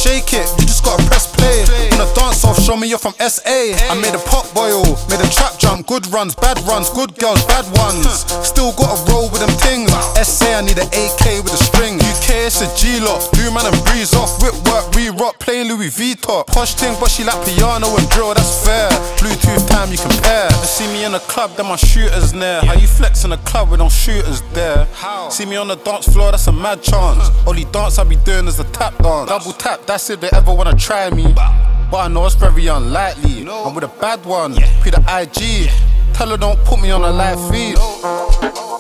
shake it, you just gotta press play. Wanna dance off, show me you're from SA. I made a pot boil, made a trap jump. Good runs, bad runs, good girls, bad ones. Still gotta roll with them things. SA, I need an AK with a string. UK, it's a G-lock. Blue man and breeze off, whip work, re-rock, play Louis V top. Posh thing, but she like piano and drill, that's fair. Bluetooth time, you compare. You see me in the club, then my shooters there. How you flex in the club with no shooters there? See me on the dance floor, that's a mad chance. Only dance I be doing is the tap dance. Double tap, that's if they ever wanna try me. But I know it's very unlikely. I'm with a bad one, pre the IG. Tell her don't put me on a live feed.